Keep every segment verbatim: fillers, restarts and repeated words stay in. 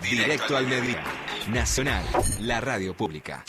Directo al Mediodía. Nacional, la radio pública.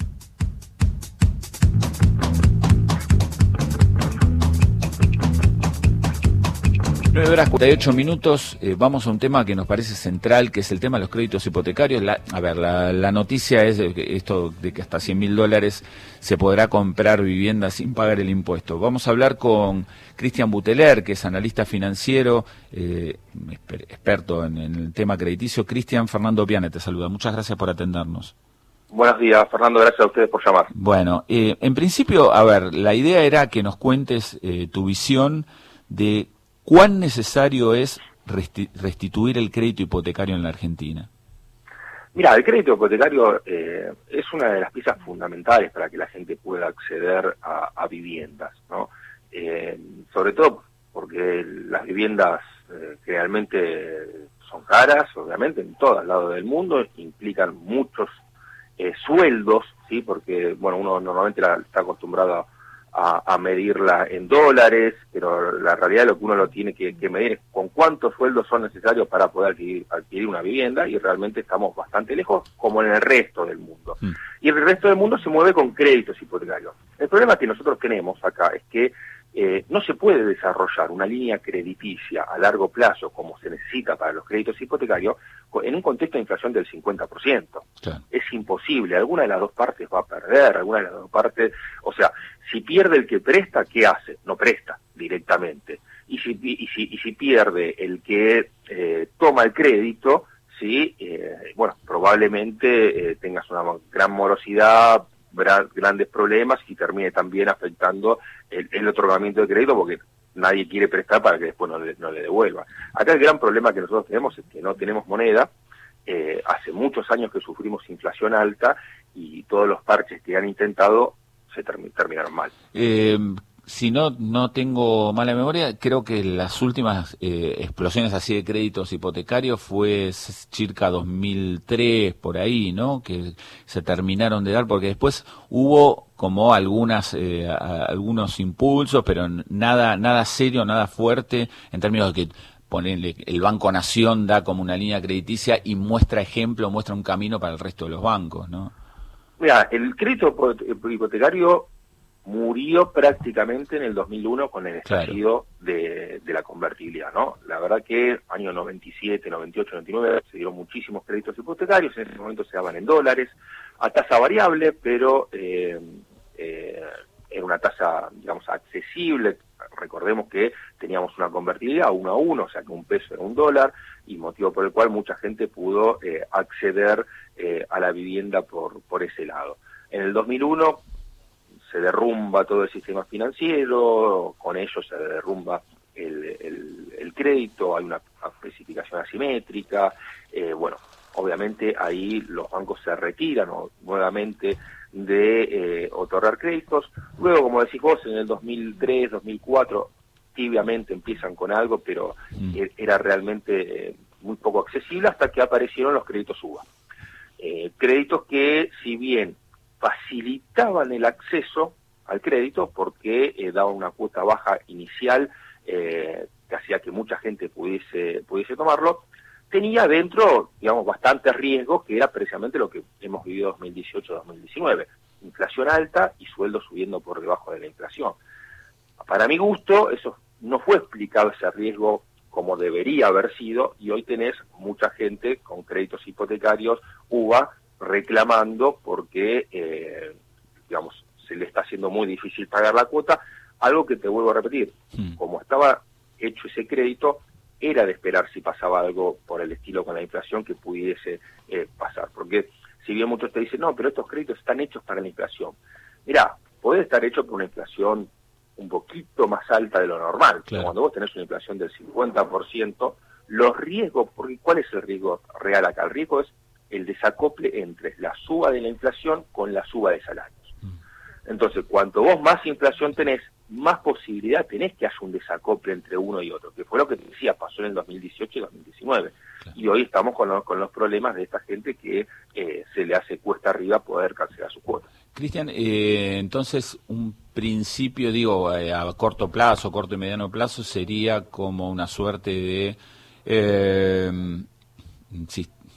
nueve horas cuarenta y ocho minutos, eh, vamos a un tema que nos parece central, que es el tema de los créditos hipotecarios. La, a ver, la, la noticia es de que esto de que hasta cien mil dólares se podrá comprar vivienda sin pagar el impuesto. Vamos a hablar con Cristian Buteler, que es analista financiero, eh, experto en, en el tema crediticio. Cristian, Fernando Piane te saluda. Muchas gracias por atendernos. Buenos días, Fernando, gracias a ustedes por llamar. Bueno, eh, en principio, a ver, la idea era que nos cuentes eh, tu visión de ¿cuán necesario es restituir el crédito hipotecario en la Argentina? Mira, el crédito hipotecario eh, es una de las piezas fundamentales para que la gente pueda acceder a, a viviendas, ¿no? Eh, sobre todo porque las viviendas eh, realmente son caras, obviamente, en todos lados del mundo, implican muchos eh, sueldos, ¿sí? Porque, bueno, uno normalmente la, está acostumbrado a A, a medirla en dólares, pero la realidad lo que uno lo tiene que, que medir es con cuántos sueldos son necesarios para poder adquirir, adquirir una vivienda, y realmente estamos bastante lejos, como en el resto del mundo. Mm. Y el resto del mundo se mueve con créditos hipotecarios. El problema que nosotros tenemos acá es que eh, no se puede desarrollar una línea crediticia a largo plazo como se necesita para los créditos hipotecarios en un contexto de inflación del cincuenta por ciento. Sí. Es imposible, alguna de las dos partes va a perder, alguna de las dos partes, o sea, si pierde el que presta, ¿qué hace? No presta directamente. Y si, y si, y si pierde el que eh, toma el crédito, sí, eh, bueno, probablemente eh, tengas una gran morosidad, grandes problemas y termine también afectando el, el otorgamiento de crédito, porque nadie quiere prestar para que después no le, no le devuelva. Acá el gran problema que nosotros tenemos es que no tenemos moneda. Eh, hace muchos años que sufrimos inflación alta y todos los parches que han intentado se term terminaron mal. Eh, si no no tengo mala memoria, creo que las últimas eh, explosiones así de créditos hipotecarios fue circa dos mil tres, por ahí, ¿no? Que se terminaron de dar, porque después hubo como algunas eh, a, algunos impulsos, pero nada nada serio, nada fuerte, en términos de que ponerle, el Banco Nación da como una línea crediticia y muestra ejemplo, muestra un camino para el resto de los bancos, ¿no? Mira, el crédito hipotecario murió prácticamente en el dos mil uno con el estallido claro. de, de la convertibilidad, ¿no? La verdad que año noventa y siete, noventa y ocho, noventa y nueve se dieron muchísimos créditos hipotecarios, en ese momento se daban en dólares, a tasa variable, pero eh, eh, era una tasa, digamos, accesible. Recordemos que teníamos una convertibilidad uno a uno, o sea que un peso era un dólar, y motivo por el cual mucha gente pudo eh, acceder eh, a la vivienda por, por ese lado. En el dos mil uno se derrumba todo el sistema financiero, con ello se derrumba el, el, el crédito, hay una especificación asimétrica, eh, bueno, obviamente ahí los bancos se retiran o, nuevamente de eh, otorgar créditos. Luego, como decís vos, en el dos mil tres, dos mil cuatro, tibiamente empiezan con algo, pero mm. era realmente eh, muy poco accesible hasta que aparecieron los créditos U B A. Eh, créditos que, si bien facilitaban el acceso al crédito porque eh, daban una cuota baja inicial eh, que hacía que mucha gente pudiese, pudiese tomarlo, tenía dentro, digamos, bastantes riesgos, que era precisamente lo que hemos vivido dos mil dieciocho, dos mil diecinueve. Inflación alta y sueldos subiendo por debajo de la inflación. Para mi gusto, eso no fue explicado, ese riesgo, como debería haber sido, y hoy tenés mucha gente con créditos hipotecarios U B A reclamando porque, eh, digamos, se le está haciendo muy difícil pagar la cuota, algo que te vuelvo a repetir, mm. como estaba hecho ese crédito, era de esperar si pasaba algo por el estilo con la inflación que pudiese eh, pasar, porque si bien muchos te dicen, no, pero estos créditos están hechos para la inflación. Mirá, puede estar hecho por una inflación un poquito más alta de lo normal, claro. Cuando vos tenés una inflación del cincuenta por ciento, los riesgos, porque ¿cuál es el riesgo real acá? El riesgo es el desacople entre la suba de la inflación con la suba de salarios. Mm. Entonces, cuanto vos más inflación tenés, más posibilidad tenés que haya un desacople entre uno y otro, que fue lo que te decía, pasó en el dos mil dieciocho y dos mil diecinueve. Claro. Y hoy estamos con los, con los problemas de esta gente que eh, se le hace cuesta arriba poder cancelar su cuota. Cristian, eh, entonces un principio, digo, eh, a corto plazo, corto y mediano plazo, sería como una suerte de... Eh, si,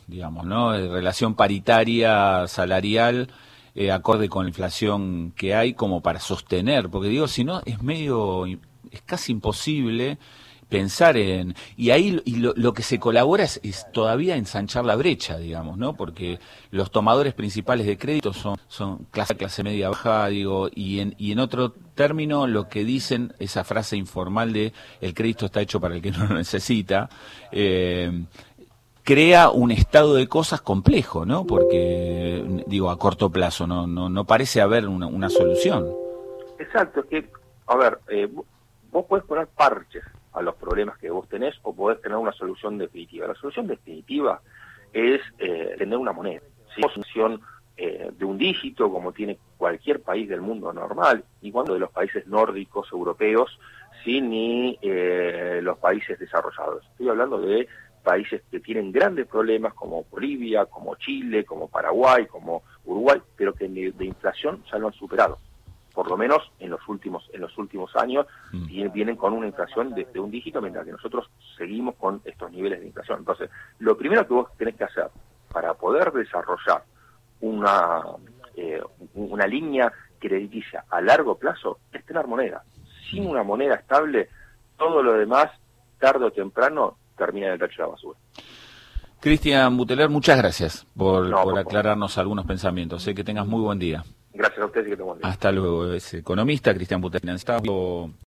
digamos, ¿no? De relación paritaria salarial, eh, acorde con la inflación que hay, como para sostener, porque digo, si no, es medio, es casi imposible pensar en, y ahí y lo, lo que se colabora es, es todavía ensanchar la brecha, digamos, ¿no? Porque los tomadores principales de crédito son son clase clase media baja, digo, y en y en otro término lo que dicen, esa frase informal de el crédito está hecho para el que no lo necesita, eh, crea un estado de cosas complejo, ¿no? Porque digo, a corto plazo no no no parece haber una, una solución. Exacto, es que a ver, eh, vos podés poner parches a los problemas que vos tenés o podés tener una solución definitiva. La solución definitiva es eh, tener una moneda, ¿sí? Una solución eh, de un dígito como tiene cualquier país del mundo normal, y cuando de los países nórdicos, europeos, ¿sí? Ni eh, los países desarrollados. Estoy hablando de países que tienen grandes problemas como Bolivia, como Chile, como Paraguay, como Uruguay, pero que de inflación ya lo han superado. Por lo menos en los últimos en los últimos años, mm. vienen con una inflación de, de un dígito, mientras que nosotros seguimos con estos niveles de inflación. Entonces, lo primero que vos tenés que hacer para poder desarrollar una eh, una línea crediticia a largo plazo es tener moneda. Sin una moneda estable, todo lo demás, tarde o temprano, termina en el tacho de la basura. Cristian Buteler, muchas gracias por, no, por, por aclararnos favor. algunos pensamientos. Sé que tengas muy buen día. Gracias a ustedes y que tengan buen día. Hasta luego. Es economista Cristian Buteler.